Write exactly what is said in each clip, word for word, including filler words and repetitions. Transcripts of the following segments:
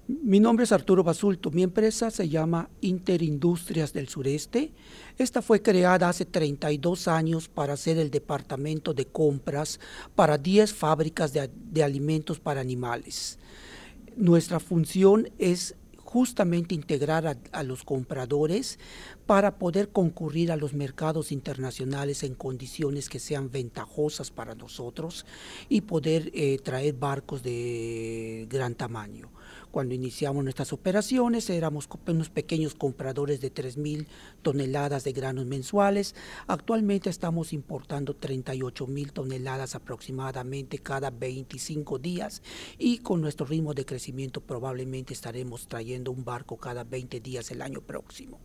Mi nombre es Arturo Basulto, mi empresa se llama Interindustrias del Sureste. Esta fue creada hace treinta y dos años para ser el departamento de compras para diez fábricas de, de alimentos para animales. Nuestra función es justamente integrar a, a los compradores para poder concurrir a los mercados internacionales en condiciones que sean ventajosas para nosotros y poder eh, traer barcos de gran tamaño. Cuando iniciamos nuestras operaciones éramos unos pequeños compradores de tres mil toneladas de granos mensuales. Actualmente estamos importando treinta y ocho mil toneladas aproximadamente cada veinticinco días y con nuestro ritmo de crecimiento probablemente estaremos trayendo un barco cada veinte días el año próximo.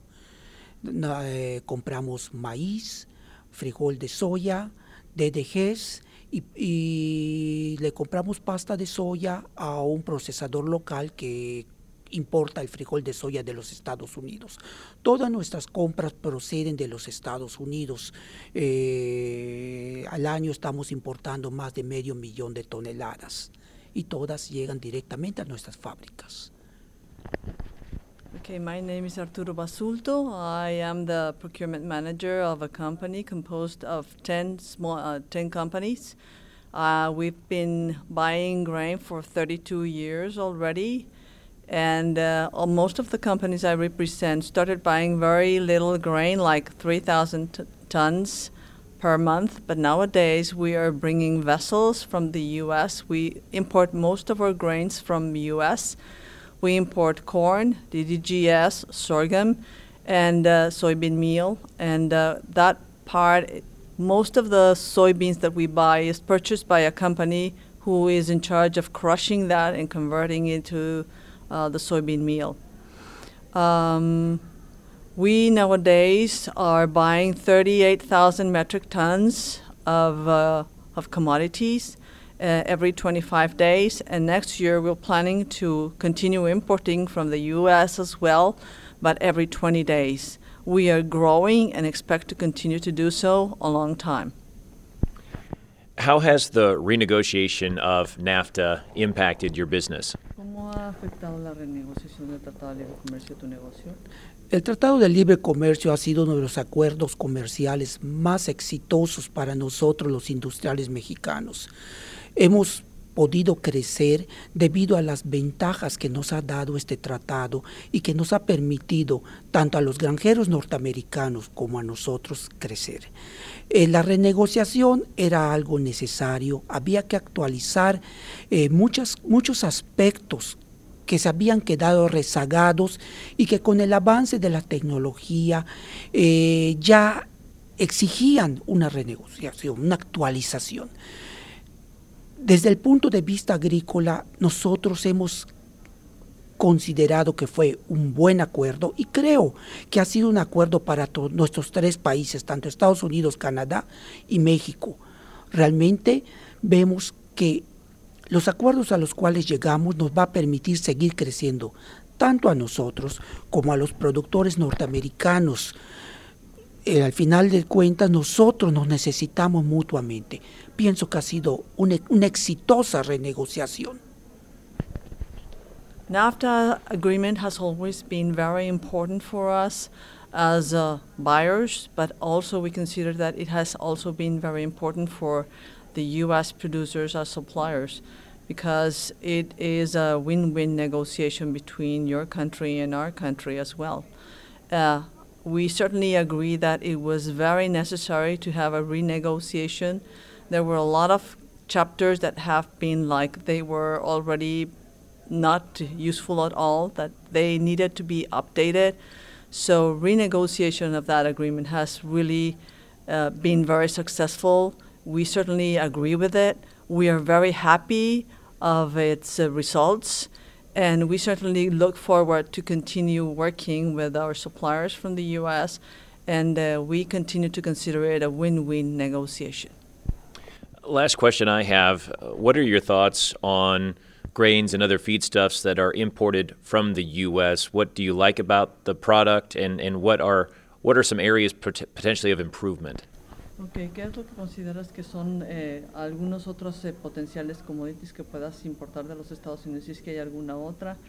Eh, compramos maíz, frijol de soya, D D Gs, Y, y le compramos pasta de soya a un procesador local que importa el frijol de soya de los Estados Unidos. Todas nuestras compras proceden de los Estados Unidos. Eh, al año estamos importando más de medio millón de toneladas y todas llegan directamente a nuestras fábricas. Okay, my name is Arturo Basulto. I am the procurement manager of a company composed of ten small, uh, ten companies. Uh, we've been buying grain for thirty-two years already, and uh, most of the companies I represent started buying very little grain, like three thousand t- tons per month. But nowadays we are bringing vessels from the U S. We import most of our grains from the U S. We import corn, D D G S, sorghum, and uh, soybean meal. And uh, that part, most of the soybeans that we buy is purchased by a company who is in charge of crushing that and converting it to uh, the soybean meal. Um, we nowadays are buying thirty-eight thousand metric tons of, uh, of commodities. Uh, every twenty-five days, and next year we're planning to continue importing from the U S as well, but every twenty days. We are growing and expect to continue to do so a long time. How has the renegotiation of NAFTA impacted your business? ¿Cómo ha afectado la renegociación del Tratado de Libre Comercio a tu negocio? El Tratado de Libre Comercio ha sido uno de los acuerdos comerciales más exitosos para nosotros los industriales mexicanos. Hemos podido crecer debido a las ventajas que nos ha dado este tratado y que nos ha permitido tanto a los granjeros norteamericanos como a nosotros crecer. Eh, la renegociación era algo necesario, había que actualizar eh, muchas, muchos aspectos que se habían quedado rezagados y que con el avance de la tecnología eh, ya exigían una renegociación, una actualización. Desde el punto de vista agrícola, nosotros hemos considerado que fue un buen acuerdo y creo que ha sido un acuerdo para todos nuestros tres países, tanto Estados Unidos, Canadá y México. Realmente vemos que los acuerdos a los cuales llegamos nos va a permitir seguir creciendo, tanto a nosotros como a los productores norteamericanos. Eh, al final de cuentas, nosotros nos necesitamos mutuamente. Pienso que ha sido una, una exitosa renegociación. NAFTA agreement has always been very important for us as uh, buyers, but also we consider that it has also been very important for the U S producers as suppliers, because it is a win-win negotiation between your country and our country as well. Uh, we certainly agree that it was very necessary to have a renegotiation. There were a lot of chapters that have been like they were already not useful at all, that they needed to be updated. So renegotiation of that agreement has really uh, been very successful. We certainly agree with it. We are very happy of its uh, results, and we certainly look forward to continue working with our suppliers from the U S, and uh, we continue to consider it a win-win negotiation. Last question I have, uh, what are your thoughts on grains and other feedstuffs that are imported from the U S? What do you like about the product, and, and what are what are some areas pot- potentially of improvement? Okay, ¿qué es lo que consideras que son eh, algunos otros eh, potenciales commodities que puedas importar de los Estados Unidos, si es que hay alguna otra?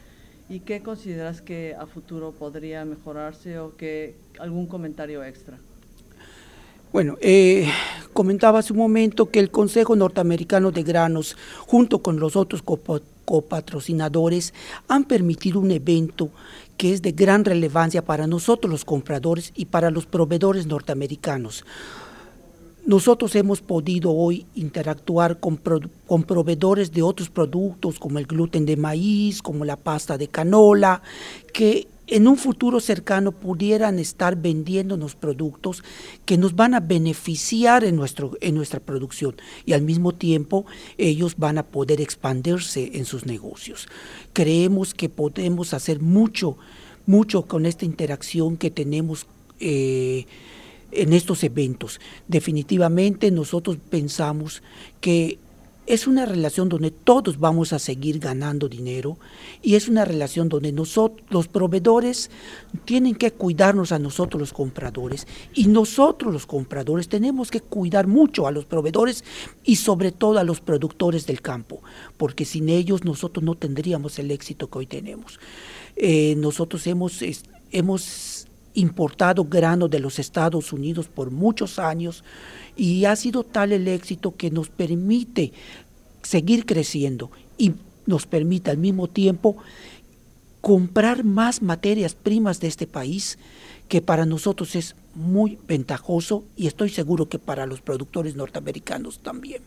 ¿Y qué consideras que a futuro podría mejorarse o que algún comentario extra? Bueno, eh, comentaba hace un momento que el Consejo Norteamericano de Granos, junto con los otros copatrocinadores, han permitido un evento que es de gran relevancia para nosotros los compradores y para los proveedores norteamericanos. Nosotros hemos podido hoy interactuar con, pro, con proveedores de otros productos como el gluten de maíz, como la pasta de canola, que en un futuro cercano pudieran estar vendiéndonos productos que nos van a beneficiar en, nuestro, en nuestra producción y al mismo tiempo ellos van a poder expandirse en sus negocios. Creemos que podemos hacer mucho, mucho con esta interacción que tenemos eh, en estos eventos. Definitivamente nosotros pensamos que es una relación donde todos vamos a seguir ganando dinero y es una relación donde nosotros, los proveedores tienen que cuidarnos a nosotros los compradores y nosotros los compradores tenemos que cuidar mucho a los proveedores y sobre todo a los productores del campo, porque sin ellos nosotros no tendríamos el éxito que hoy tenemos. Eh, nosotros hemos, hemos importado grano de los Estados Unidos por muchos años y ha sido tal el éxito que nos permite seguir creciendo y nos permite al mismo tiempo comprar más materias primas de este país, que para nosotros es muy ventajoso y estoy seguro que para los productores norteamericanos también.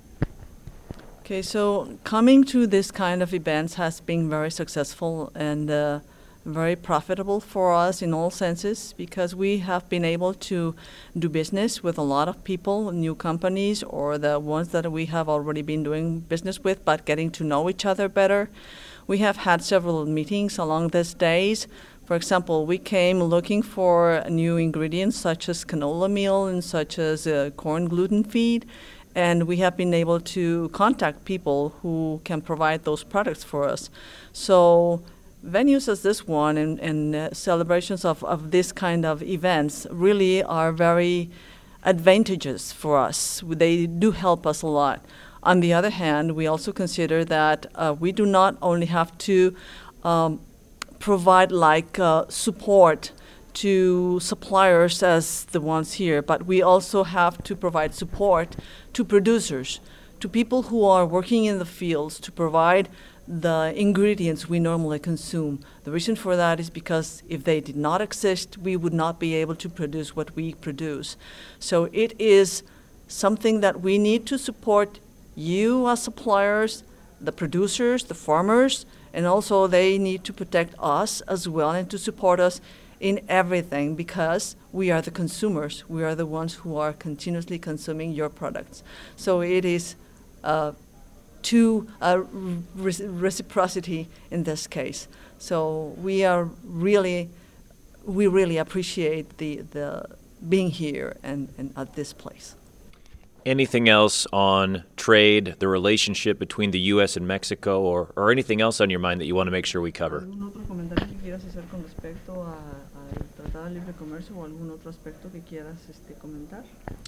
Okay, so coming to this kind of events has been very successful and uh, very profitable for us in all senses, because we have been able to do business with a lot of people, new companies, or the ones that we have already been doing business with, but getting to know each other better. We have had several meetings along these days. For example, we came looking for new ingredients such as canola meal and such as uh, corn gluten feed, and we have been able to contact people who can provide those products for us. So venues as this one and, and uh, celebrations of, of this kind of events really are very advantageous for us. They do help us a lot. On the other hand, we also consider that uh, we do not only have to um, provide like uh, support to suppliers as the ones here, but we also have to provide support to producers, to people who are working in the fields to provide the ingredients we normally consume. The reason for that is because if they did not exist, we would not be able to produce what we produce. So it is something that we need to support you as suppliers, the producers, the farmers, and also they need to protect us as well and to support us in everything, because we are the consumers. We are the ones who are continuously consuming your products. So it is uh, to uh, re reciprocity in this case. So we are really, we really appreciate the, the being here and, and at this place. Anything else on trade, the relationship between the U S and Mexico, or, or anything else on your mind that you want to make sure we cover? ¿Algún otro comentario que quieras hacer con respecto al Tratado de Libre Comercio o algún otro aspecto que quieras este, comentar?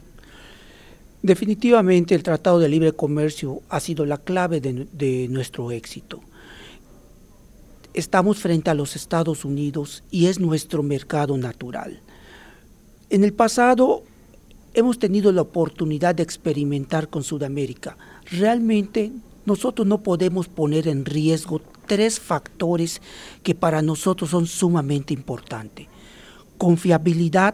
Definitivamente el Tratado de Libre Comercio ha sido la clave de, de nuestro éxito. Estamos frente a los Estados Unidos y es nuestro mercado natural. En el pasado hemos tenido la oportunidad de experimentar con Sudamérica. Realmente nosotros no podemos poner en riesgo tres factores que para nosotros son sumamente importantes: confiabilidad,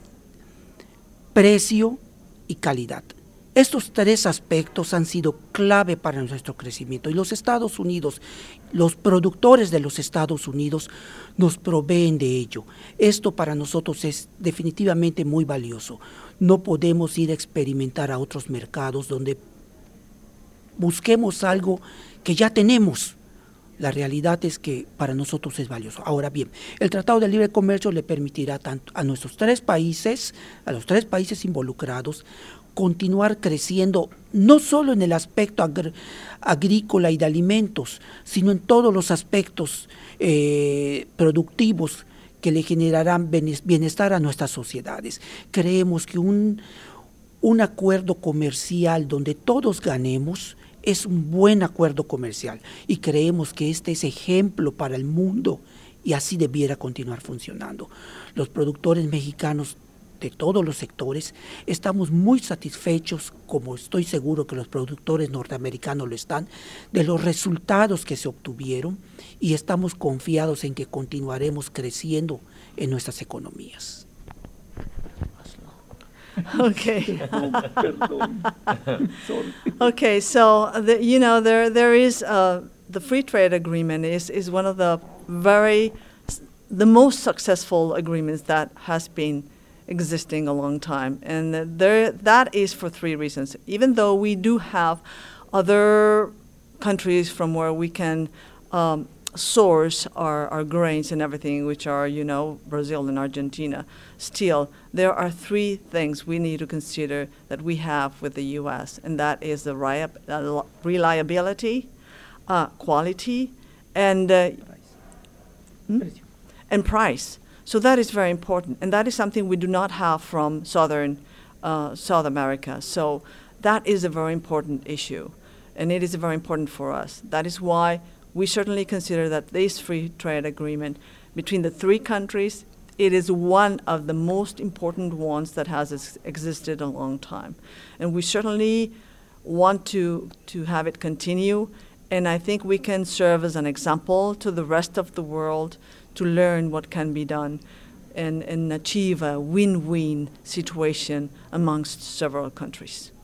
precio y calidad. Estos tres aspectos han sido clave para nuestro crecimiento y los Estados Unidos, los productores de los Estados Unidos nos proveen de ello. Esto para nosotros es definitivamente muy valioso. No podemos ir a experimentar a otros mercados donde busquemos algo que ya tenemos. La realidad es que para nosotros es valioso. Ahora bien, el Tratado de Libre Comercio le permitirá tanto a nuestros tres países, a los tres países involucrados, continuar creciendo no solo en el aspecto agr agrícola y de alimentos, sino en todos los aspectos eh, productivos que le generarán bienestar a nuestras sociedades. Creemos que un, un acuerdo comercial donde todos ganemos es un buen acuerdo comercial y creemos que este es ejemplo para el mundo y así debiera continuar funcionando. Los productores mexicanos de todos los sectores estamos muy satisfechos, como estoy seguro que los productores norteamericanos lo están, de los resultados que se obtuvieron y estamos confiados en que continuaremos creciendo en nuestras economías. Okay. Okay, so the, you know there there is uh, the free trade agreement is is one of the very the most successful agreements that has been existing a long time, and there that is for three reasons. Even though we do have other countries from where we can um, source our, our grains and everything, which are, you know, Brazil and Argentina, still, there are three things we need to consider that we have with the U S, and that is the ri- uh, reliability, uh, quality, and, uh, hmm? and price. So that is very important, and that is something we do not have from Southern uh, South America. So that is a very important issue, and it is very important for us. That is why we certainly consider that this free trade agreement between the three countries, it is one of the most important ones that has ex- existed a long time. And we certainly want to, to have it continue, and I think we can serve as an example to the rest of the world to learn what can be done and, and achieve a win-win situation amongst several countries.